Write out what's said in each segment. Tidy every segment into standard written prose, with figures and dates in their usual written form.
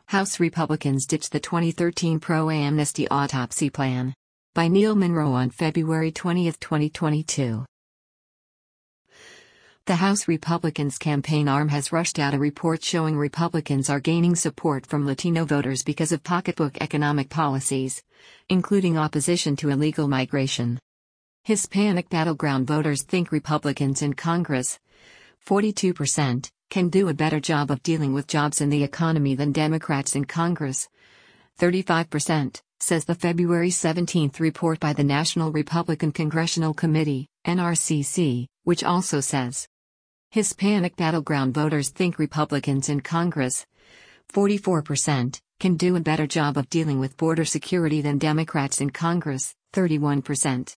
House Republicans ditch the 2013 pro-amnesty autopsy plan. By Neil Monroe on February 20, 2022. The House Republicans' campaign arm has rushed out a report showing Republicans are gaining support from Latino voters because of pocketbook economic policies, including opposition to illegal migration. Hispanic battleground voters think Republicans in Congress, 42%, can do a better job of dealing with jobs in the economy than Democrats in Congress, 35%, says the February 17 report by the National Republican Congressional Committee, NRCC, which also says Hispanic battleground voters think Republicans in Congress, 44%, can do a better job of dealing with border security than Democrats in Congress, 31%.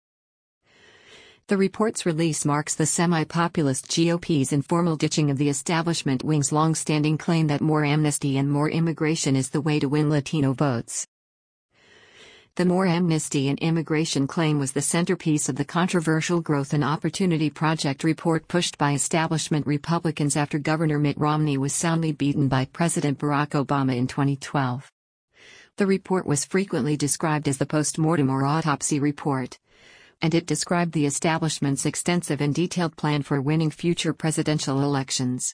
The report's release marks the semi-populist GOP's informal ditching of the establishment wing's long-standing claim that more amnesty and more immigration is the way to win Latino votes. The More Amnesty and Immigration claim was the centerpiece of the controversial Growth and Opportunity Project report pushed by establishment Republicans after Governor Mitt Romney was soundly beaten by President Barack Obama in 2012. The report was frequently described as the post-mortem or autopsy report, and it described the establishment's extensive and detailed plan for winning future presidential elections.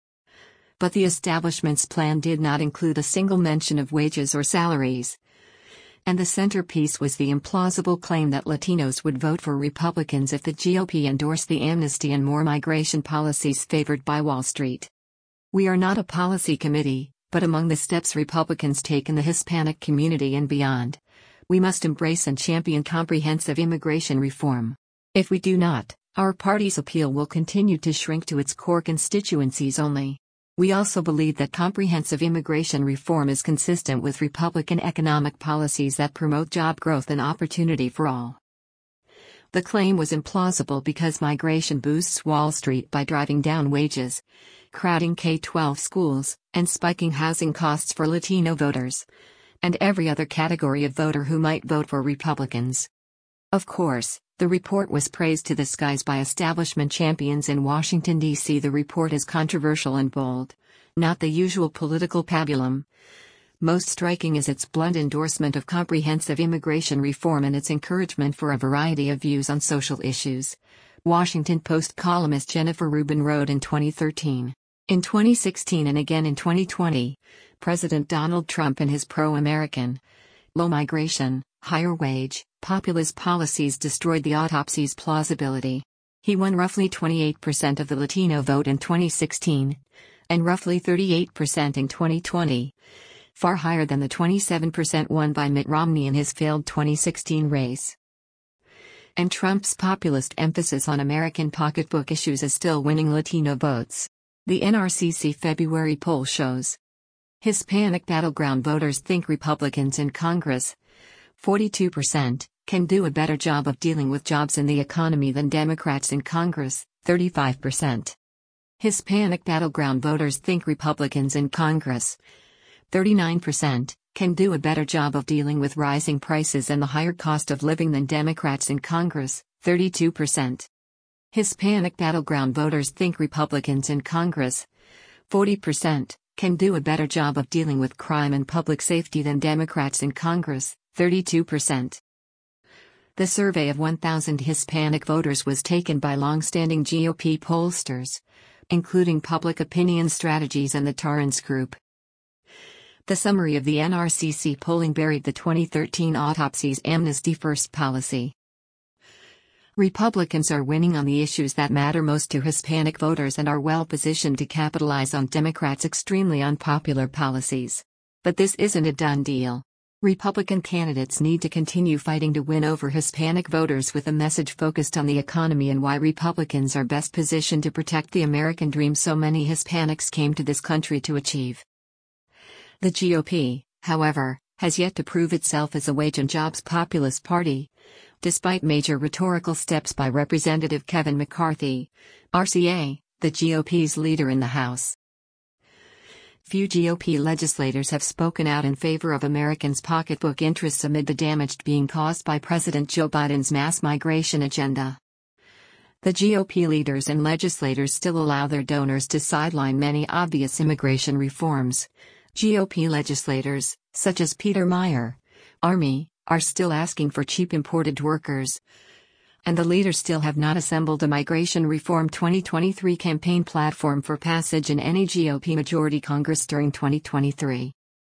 But the establishment's plan did not include a single mention of wages or salaries. And the centerpiece was the implausible claim that Latinos would vote for Republicans if the GOP endorsed the amnesty and more migration policies favored by Wall Street. We are not a policy committee, but among the steps Republicans take in the Hispanic community and beyond, we must embrace and champion comprehensive immigration reform. If we do not, our party's appeal will continue to shrink to its core constituencies only. We also believe that comprehensive immigration reform is consistent with Republican economic policies that promote job growth and opportunity for all. The claim was implausible because migration boosts Wall Street by driving down wages, crowding K-12 schools, and spiking housing costs for Latino voters, and every other category of voter who might vote for Republicans. Of course, the report was praised to the skies by establishment champions in Washington, D.C. The report is controversial and bold, not the usual political pabulum. Most striking is its blunt endorsement of comprehensive immigration reform and its encouragement for a variety of views on social issues, Washington Post columnist Jennifer Rubin wrote in 2013. In 2016 and again in 2020, President Donald Trump and his pro-American, low migration, higher wage, populist policies destroyed the autopsy's plausibility. He won roughly 28% of the Latino vote in 2016, and roughly 38% in 2020, far higher than the 27% won by Mitt Romney in his failed 2016 race. And Trump's populist emphasis on American pocketbook issues is still winning Latino votes. The NRCC February poll shows Hispanic battleground voters think Republicans in Congress, 42%, can do a better job of dealing with jobs in the economy than Democrats in Congress, 35%. Hispanic battleground voters think Republicans in Congress, 39%, can do a better job of dealing with rising prices and the higher cost of living than Democrats in Congress, 32%. Hispanic battleground voters think Republicans in Congress, 40%, can do a better job of dealing with crime and public safety than Democrats in Congress, 32%. The survey of 1,000 Hispanic voters was taken by long-standing GOP pollsters, including Public Opinion Strategies and the Torrance Group. The summary of the NRCC polling buried the 2013 autopsy's Amnesty First policy. Republicans are winning on the issues that matter most to Hispanic voters and are well positioned to capitalize on Democrats' extremely unpopular policies. But this isn't a done deal. Republican candidates need to continue fighting to win over Hispanic voters with a message focused on the economy and why Republicans are best positioned to protect the American dream so many Hispanics came to this country to achieve. The GOP, however, has yet to prove itself as a wage and jobs populist party, despite major rhetorical steps by Representative Kevin McCarthy, RCA, the GOP's leader in the House. Few GOP legislators have spoken out in favor of Americans' pocketbook interests amid the damage being caused by President Joe Biden's mass migration agenda. The GOP leaders and legislators still allow their donors to sideline many obvious immigration reforms, GOP legislators, such as Peter Meijer, Army, are still asking for cheap imported workers. And the leaders still have not assembled a Migration Reform 2023 campaign platform for passage in any GOP majority Congress during 2023.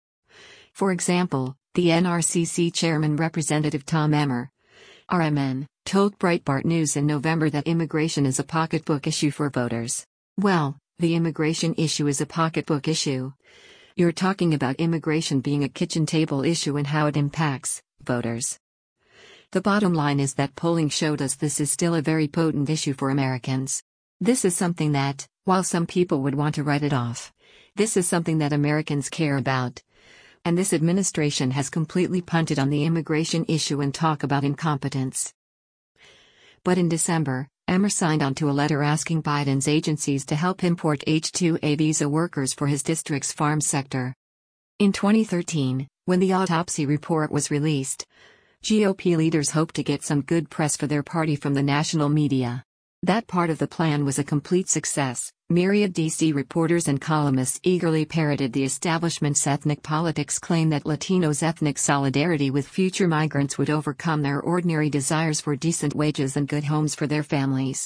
For example, the NRCC chairman Representative Tom Emmer, RMN, told Breitbart News in November that immigration is a pocketbook issue for voters. Well, the immigration issue is a pocketbook issue. You're talking about immigration being a kitchen table issue and how it impacts voters. The bottom line is that polling showed us this is still a very potent issue for Americans. This is something that, while some people would want to write it off, this is something that Americans care about. And this administration has completely punted on the immigration issue and talk about incompetence. But in December, Emmer signed onto a letter asking Biden's agencies to help import H-2A visa workers for his district's farm sector. In 2013, when the autopsy report was released, GOP leaders hoped to get some good press for their party from the national media. That part of the plan was a complete success. Myriad DC reporters and columnists eagerly parroted the establishment's ethnic politics claim that Latinos' ethnic solidarity with future migrants would overcome their ordinary desires for decent wages and good homes for their families.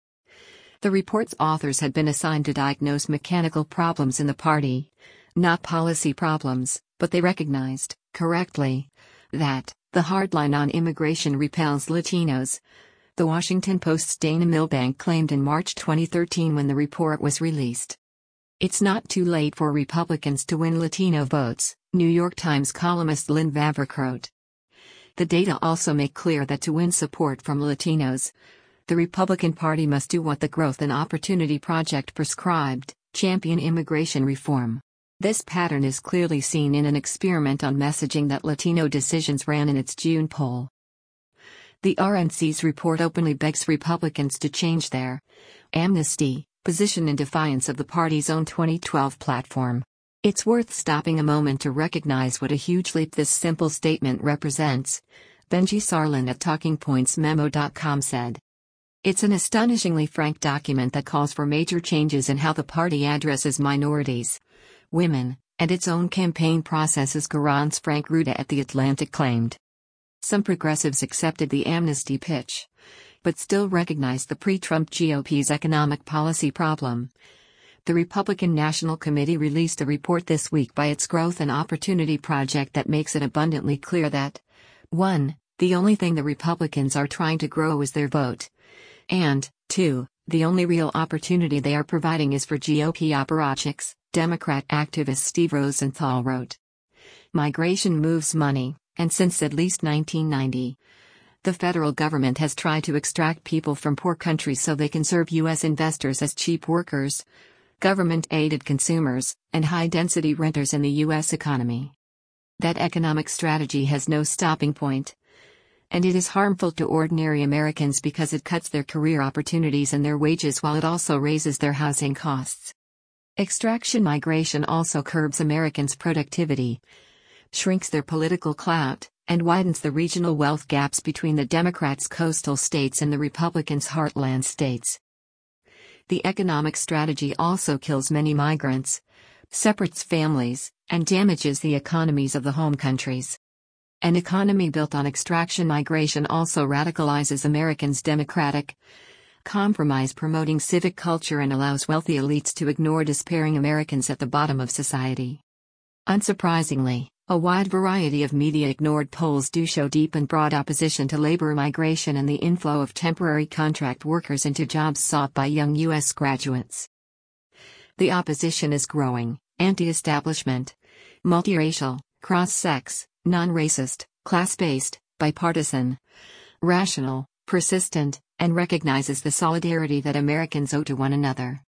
The report's authors had been assigned to diagnose mechanical problems in the party, not policy problems, but they recognized, correctly, that the hardline on immigration repels Latinos. The Washington Post's Dana Milbank claimed in March 2013 when the report was released. It's not too late for Republicans to win Latino votes, New York Times columnist Lynn Vavreck wrote. The data also make clear that to win support from Latinos, the Republican Party must do what the Growth and Opportunity Project prescribed, champion immigration reform. This pattern is clearly seen in an experiment on messaging that Latino Decisions ran in its June poll. The RNC's report openly begs Republicans to change their amnesty position in defiance of the party's own 2012 platform. It's worth stopping a moment to recognize what a huge leap this simple statement represents, Benji Sarlin at TalkingPointsMemo.com said. It's an astonishingly frank document that calls for major changes in how the party addresses minorities, women, and its own campaign processes, Garance Frank Ruda at The Atlantic claimed. Some progressives accepted the amnesty pitch, but still recognized the pre-Trump GOP's economic policy problem. The Republican National Committee released a report this week by its Growth and Opportunity Project that makes it abundantly clear that 1. The only thing the Republicans are trying to grow is their vote. And 2. The only real opportunity they are providing is for GOP apparatchiks, Democrat activist Steve Rosenthal wrote. Migration moves money. And since at least 1990, the federal government has tried to extract people from poor countries so they can serve U.S. investors as cheap workers, government-aided consumers, and high-density renters in the U.S. economy. That economic strategy has no stopping point. And it is harmful to ordinary Americans because it cuts their career opportunities and their wages while it also raises their housing costs. Extraction migration also curbs Americans' productivity, shrinks their political clout, and widens the regional wealth gaps between the Democrats' coastal states and the Republicans' heartland states. The economic strategy also kills many migrants, separates families, and damages the economies of the home countries. An economy built on extraction migration also radicalizes Americans' democratic compromise, promoting civic culture, and allows wealthy elites to ignore despairing Americans at the bottom of society. Unsurprisingly, a wide variety of media-ignored polls do show deep and broad opposition to labor migration and the inflow of temporary contract workers into jobs sought by young U.S. graduates. The opposition is growing, anti-establishment, multiracial, cross-sex, non-racist, class-based, bipartisan, rational, persistent, and recognizes the solidarity that Americans owe to one another.